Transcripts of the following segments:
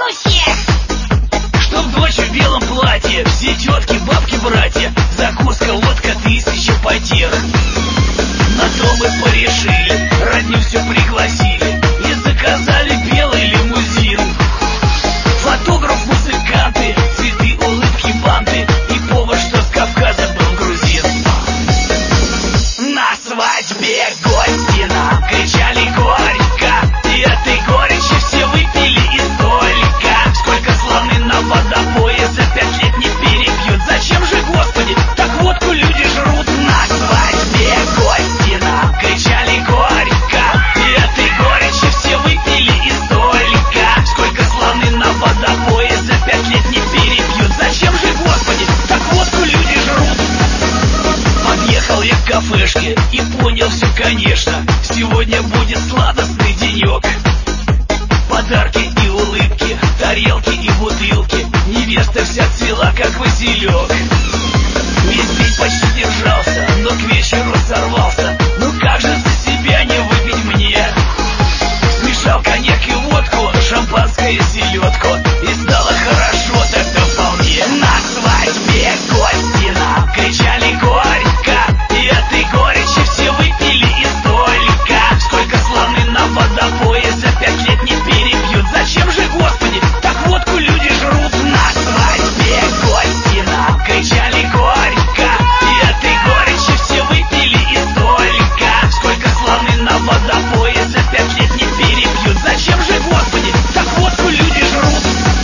духе. Чтоб дочь в белом платье, все тетки, бабки, братья, закуска, водка, 1000 потех. На то мы порешили, родню все пригласили и заказали белый лимузин. Фотограф, музыканты, цветы, улыбки, банты и повар, что с Кавказа был грузин. На свадьбе гости нам кричали горько, и этой горечи все выпили и столько. Сколько славны на водопое, за 5 лет не перепьют. Зачем же, Господи, так водку люди жрут? На свадьбе гости нам кричали горько, и этой горечи все выпили и столько. Сколько славны на водопое, за 5 лет не перепьют. Зачем же, Господи, так водку люди жрут? Подъехал я к кафешке и понял все, конечно. Сегодня будет сладостный денек. Подарки и улыбки, тарелки и бутылки. Невеста вся цвела, как василек. Весь день почти держался, но к вечеру сорвался. Ну как же за себя не выпить мне? Смешал коньяк и водку, шампанское и селедку, и стало хорошо тогда вполне. На свадьбе гости нам кричали горько, и этой горечи все выпили и столько. Сколько славны на водопое, за 5 лет не перепьют. Зачем же, Господи, так водку люди жрут? На свадьбе гости нам кричали горько, и этой горечи все выпили и столько. Сколько славны на водопое, за 5 лет не перепьют. Зачем же, Господи, так водку люди жрут?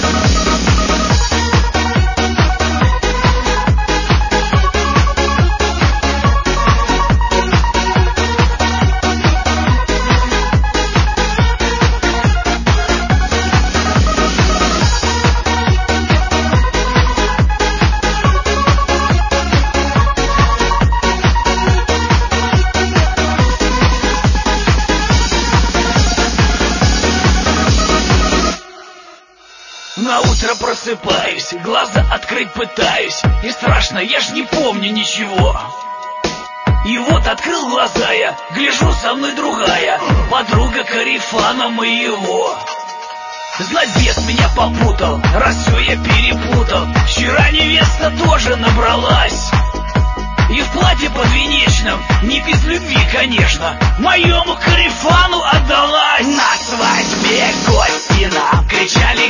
На утро просыпаюсь, глаза открыть пытаюсь, и страшно, я ж не помню ничего. И вот открыл глаза я, гляжу, со мной другая, подруга Карифана моего. Знать, бес меня попутал, раз все я перепутал. Вчера невеста тоже набралась, и в платье подвенечном, не без любви, конечно, моему Карифану отдалась. На свадьбе гости нам кричали